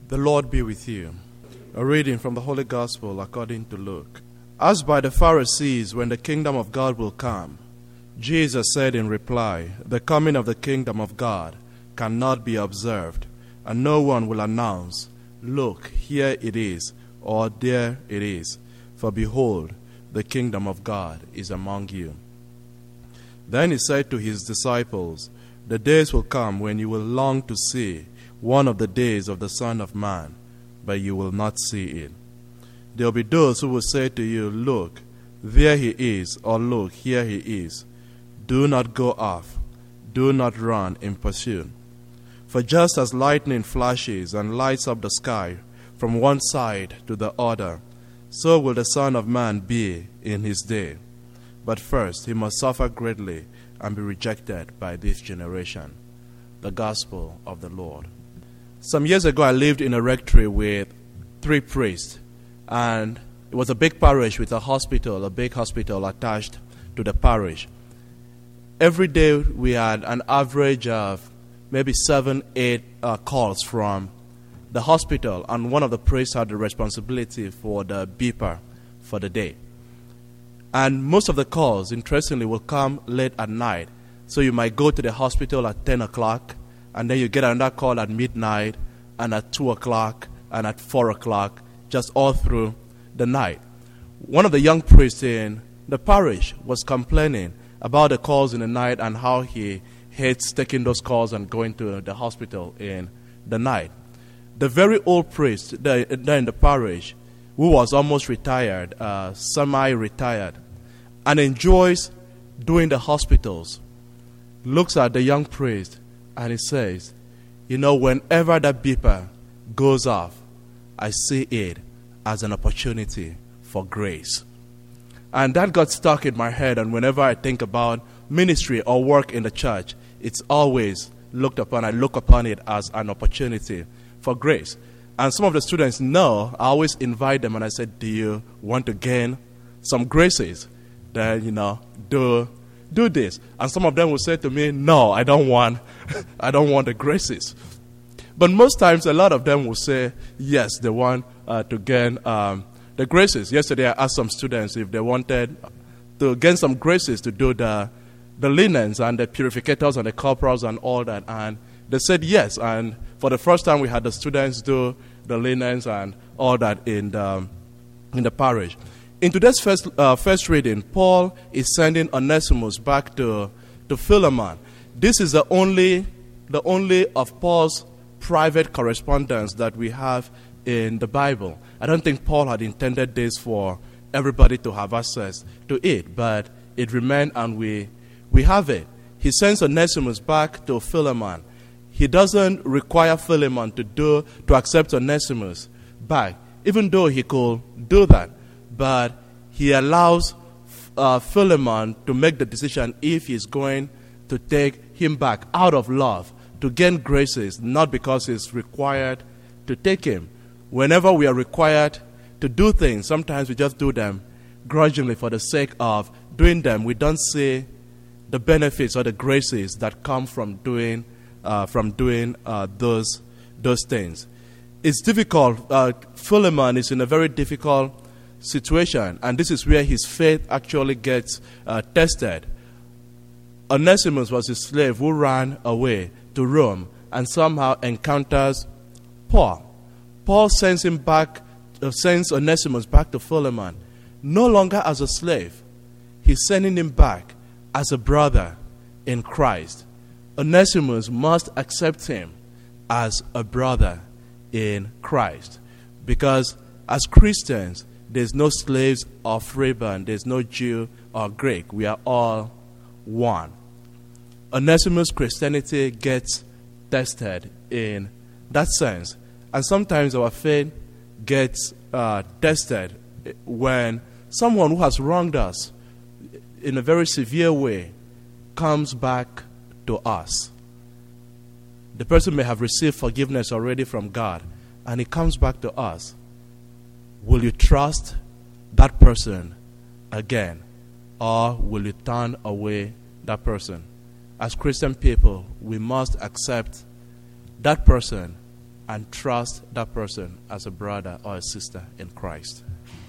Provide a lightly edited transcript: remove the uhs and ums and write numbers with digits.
The Lord be with you. A reading from the Holy Gospel according to Luke. As by the Pharisees when the kingdom of God will come, Jesus said in reply, the coming of the kingdom of God cannot be observed, and no one will announce, look, here it is, or there it is. For behold, the kingdom of God is among you. Then he said to his disciples, the days will come when you will long to see one of the days of the Son of Man, but you will not see it. There will be those who will say to you, look, there he is, or look, here he is. Do not go off, do not run in pursuit. For just as lightning flashes and lights up the sky from one side to the other, so will the Son of Man be in his day. But first he must suffer greatly and be rejected by this generation. The Gospel of the Lord. Some years ago, I lived in a rectory with 3 priests, and it was a big parish with a big hospital attached to the parish. Every day, we had an average of maybe 7-8 calls from the hospital, and one of the priests had the responsibility for the beeper for the day. And most of the calls, interestingly, will come late at night. So you might go to the hospital at 10 o'clock, and then you get another call at midnight, and at 2 o'clock, and at 4 o'clock, just all through the night. One of the young priests in the parish was complaining about the calls in the night and how he hates taking those calls and going to the hospital in the night. The very old priest there in the parish, who was almost retired, semi-retired, and enjoys doing the hospitals, looks at the young priest and he says, you know, whenever that beeper goes off, I see it as an opportunity for grace. And that got stuck in my head, and whenever I think about ministry or work in the church, it's always I look upon it as an opportunity for grace. And some of the students know, I always invite them and I said, do you want to gain some graces? Then, do this. And some of them will say to me, no, I don't want the graces. But most times, a lot of them will say, yes, they want to gain the graces. Yesterday, I asked some students if they wanted to gain some graces to do the linens and the purificators and the corporals and all that. And they said yes. And for the first time, we had the students do the linens and all that in the parish. In today's first reading, Paul is sending Onesimus back to Philemon. This is the only of Paul's private correspondence that we have in the Bible. I don't think Paul had intended this for everybody to have access to it, but it remained, and we have it. He sends Onesimus back to Philemon. He doesn't require Philemon to accept Onesimus back, even though he could do that. But he allows Philemon to make the decision if he's going to take him back out of love, to gain graces, not because he's required to take him. Whenever we are required to do things, sometimes we just do them grudgingly for the sake of doing them. We don't see the benefits or the graces that come from doing those things. It's difficult. Philemon is in a very difficult situation, and this is where his faith actually gets tested. Onesimus was a slave who ran away to Rome and somehow encounters Paul. Paul sends Onesimus back to Philemon, no longer as a slave. He's sending him back as a brother in Christ. Onesimus must accept him as a brother in Christ, because as Christians, there's no slaves or freeborn, there's no Jew or Greek. We are all one. Onesimus' Christianity gets tested in that sense. And sometimes our faith gets tested when someone who has wronged us in a very severe way comes back to us. The person may have received forgiveness already from God, and he comes back to us. Will you trust that person again, or will you turn away that person? As Christian people, we must accept that person and trust that person as a brother or a sister in Christ.